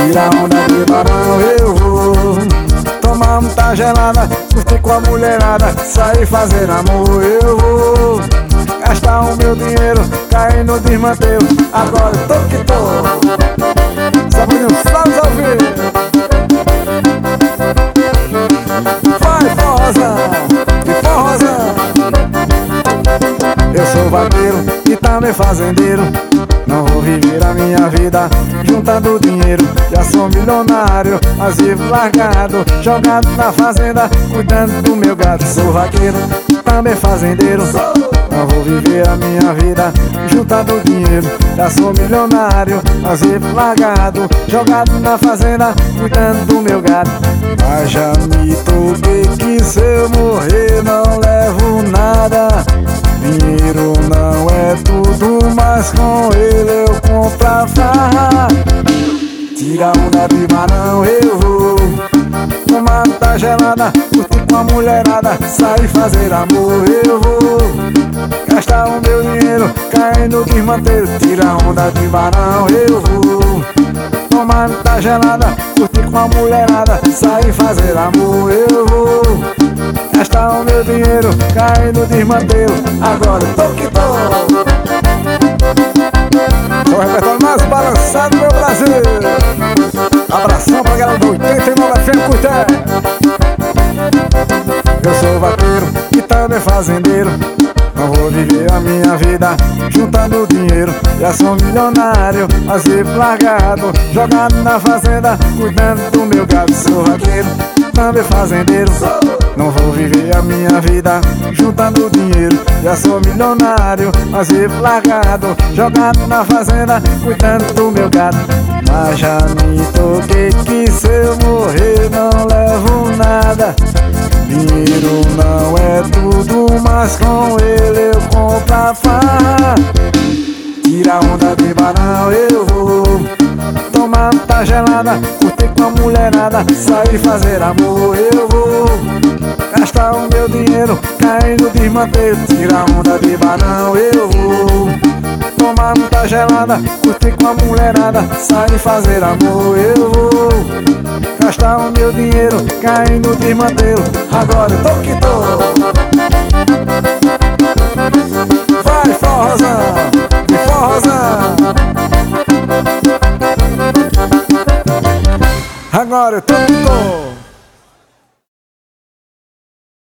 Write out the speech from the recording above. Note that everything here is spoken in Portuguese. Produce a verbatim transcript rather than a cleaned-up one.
Tira onda de barão eu vou tomar muita gelada, curtir com a mulherada, sair fazer amor eu vou gastar o meu dinheiro, cair no desmantelo. Agora eu tô que tô Saborinho Flávio ao vivo. Vai forrozão, e forrozão. Eu sou vaqueiro e também fazendeiro. Não vou viver a minha vida juntando dinheiro. Já sou milionário, mas vivo largado, jogado na fazenda, cuidando do meu gado. Sou vaqueiro, também fazendeiro. Não vou viver a minha vida juntando dinheiro. Já sou milionário, mas vivo largado, jogado na fazenda, cuidando do meu gado. Mas já me toquei que se eu morrer não levo nada. Dinheiro não é tudo, mas com ele eu compro a farra. Tira onda de barão eu vou tomar muita gelada, curtir com a mulherada, sair fazer amor eu vou gastar o meu dinheiro, cair no desmanteiro. Tira onda de barão eu vou tomar muita gelada, curtir com a mulherada, sair fazer amor eu vou gastar o meu dinheiro, cair no desmantelo. Agora eu tô que tô o repertório mais balançado do meu Brasil. Abração pra galera do oitenta e nove F M Cuité. Eu sou vaqueiro e também fazendeiro. Não vou viver a minha vida juntando dinheiro. Já sou milionário, mas vivo largado, jogado na fazenda, cuidando do meu gado. Sou vaqueiro, também fazendeiro. Não vou viver a minha vida juntando dinheiro. Já sou milionário, mas vivo largado, jogado na fazenda, cuidando do meu gado. Mas já me toquei que se eu morrer não levo nada. Dinheiro não é tudo, mas com ele eu compro a farra. Tira onda de barão eu vou tomar muita gelada, curtir com a mulherada, sair fazer amor eu vou gastar o meu dinheiro, cair no desmanteiro. Tira onda de barão eu vou tomar muita gelada, curtir com a mulherada, sair fazer amor eu vou gastar o meu dinheiro, cair no desmantelo. Agora eu tô que tô